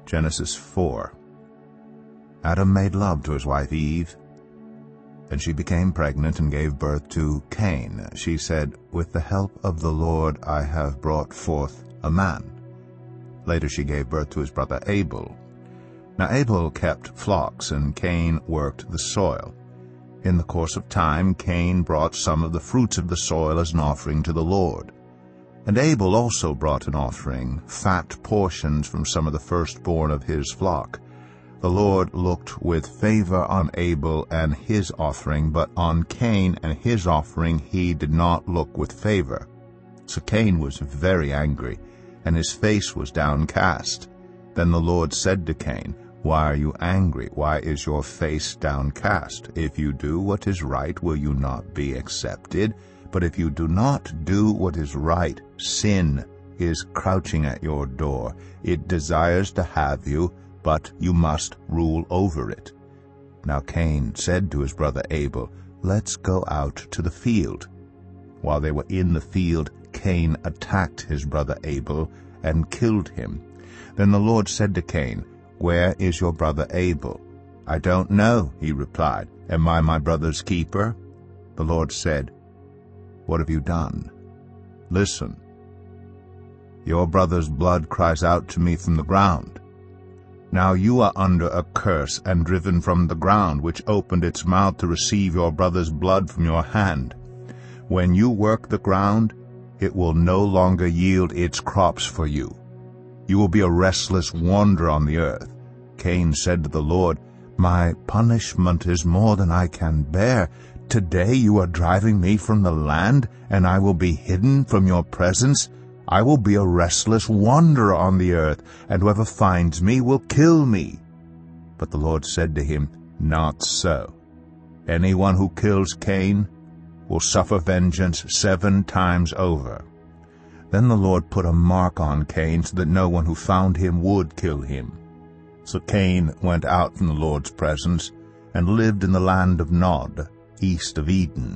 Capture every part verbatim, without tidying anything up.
Genesis four. Adam made love to his wife Eve, and she became pregnant and gave birth to Cain. She said, "With the help of the Lord I have brought forth a man." Later she gave birth to his brother Abel. Now Abel kept flocks, and Cain worked the soil. In the course of time Cain brought some of the fruits of the soil as an offering to the Lord. And Abel also brought an offering, fat portions from some of the firstborn of his flock. The Lord looked with favor on Abel and his offering, but on Cain and his offering he did not look with favor. So Cain was very angry, and his face was downcast. Then the Lord said to Cain, "Why are you angry? Why is your face downcast? If you do what is right, will you not be accepted? But if you do not do what is right, sin is crouching at your door. It desires to have you, but you must rule over it." Now Cain said to his brother Abel, "Let's go out to the field." While they were in the field, Cain attacked his brother Abel and killed him. Then the Lord said to Cain, "Where is your brother Abel?" "I don't know," he replied. "Am I my brother's keeper?" The Lord said, "What have you done? Listen. Your brother's blood cries out to me from the ground. Now you are under a curse and driven from the ground, which opened its mouth to receive your brother's blood from your hand. When you work the ground, it will no longer yield its crops for you. You will be a restless wanderer on the earth." Cain said to the Lord, "My punishment is more than I can bear. Today you are driving me from the land, and I will be hidden from your presence. I will be a restless wanderer on the earth, and whoever finds me will kill me." But the Lord said to him, "Not so. Anyone who kills Cain will suffer vengeance seven times over." Then the Lord put a mark on Cain so that no one who found him would kill him. So Cain went out from the Lord's presence and lived in the land of Nod, east of Eden.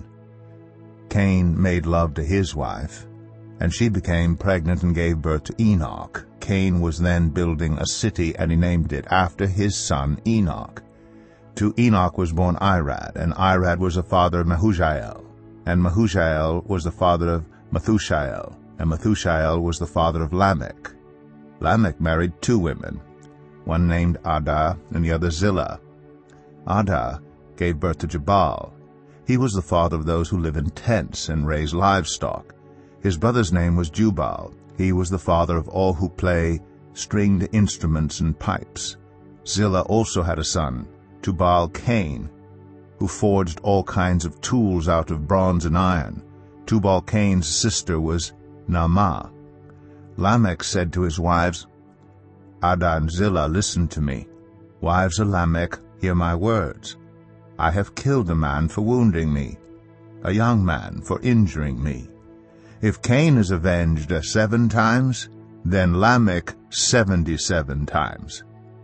Cain made love to his wife, and she became pregnant and gave birth to Enoch. Cain was then building a city, and he named it after his son Enoch. To Enoch was born Irad, and Irad was the father of Mehujael, and Mehujael was the father of Methushael, and Methushael was the father of Lamech. Lamech married two women, one named Adah and the other Zillah. Adah gave birth to Jabal. He was the father of those who live in tents and raise livestock. His brother's name was Jubal. He was the father of all who play stringed instruments and pipes. Zillah also had a son, Tubal-Cain, who forged all kinds of tools out of bronze and iron. Tubal-Cain's sister was Naamah. Lamech said to his wives, "Adah and Zillah, listen to me. Wives of Lamech, hear my words. I have killed a man for wounding me, a young man for injuring me. If Cain is avenged seven times, then Lamech seventy-seven times."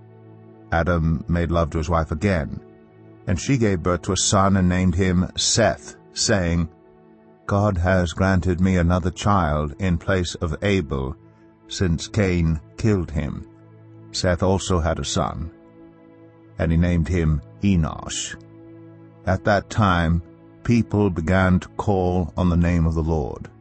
Adam made love to his wife again, and she gave birth to a son and named him Seth, saying, "God has granted me another child in place of Abel, since Cain killed him." Seth also had a son, and he named him Enosh. At that time, people began to call on the name of the Lord.